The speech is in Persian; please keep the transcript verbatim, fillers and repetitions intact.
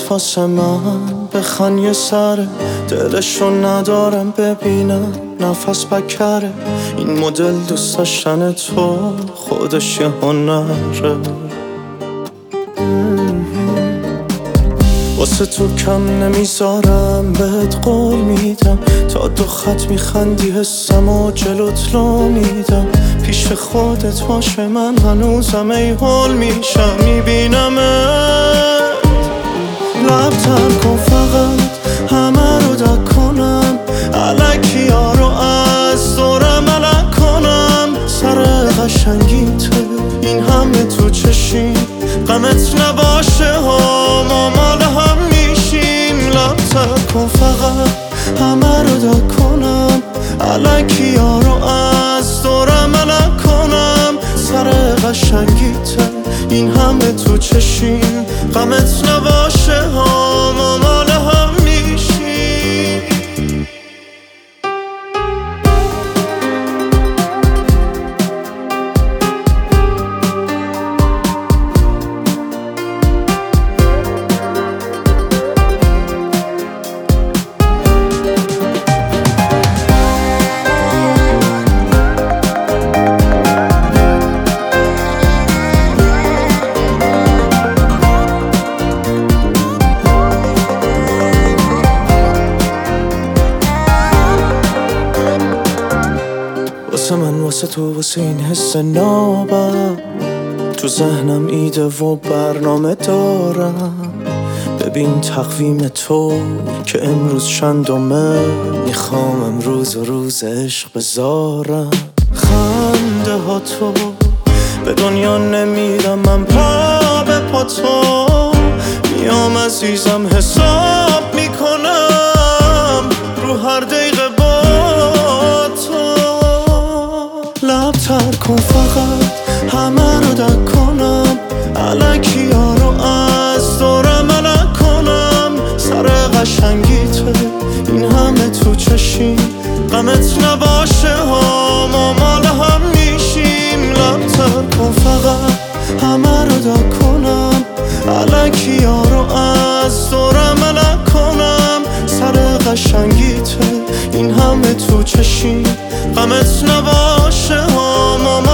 واسه من بخن یه سره، دلشو ندارم ببینم نفس بکره. این مدل دوست داشتن تو خودش یه هنره. واسه تو کم نمیذارم، بهت قول میدم تا دو خط میخندی حسم و جلوت لو میدم. پیش خودت باشه من هنوزم ای حال میشم میبینمت. لب تر کن فقط همه رو دک کنم، الکی یارو از دورم ملک کنم. سر قشنگیته این همه تو چشیم، غمت نباشه ها ما مال هم میشیم. لب تر کن فقط همه رو دک کنم، الکی یارو از دورم ملک کنم. سر قشنگیته این همه تو چشیم، غمت نباشه ها ما مال هم میشیم. واسه من واسه تو واسه این حس نابم، تو ذهنم ایده و برنامه دارم. ببین تقویم تو که امروز چندمه، میخوام امروز و روز عشق بذارم. خنده ها تو به دنیا نمیرم، من پا به پا تو میام عزیزم حساب میکنم رو هر دقیقه با تو. لب تر کن فقط همه رو دک کنم، الکی یارو از دورم ملک کنم. سر قشنگیته این همه تو چشیم، غمت نباشه ها ما مال هم میشیم. لب تر کن فقط همه رو دک کنم، الکی یارو از دورم ملک کنم. سر قشنگیته این همه تو چشیم، غمت نباشه ها ما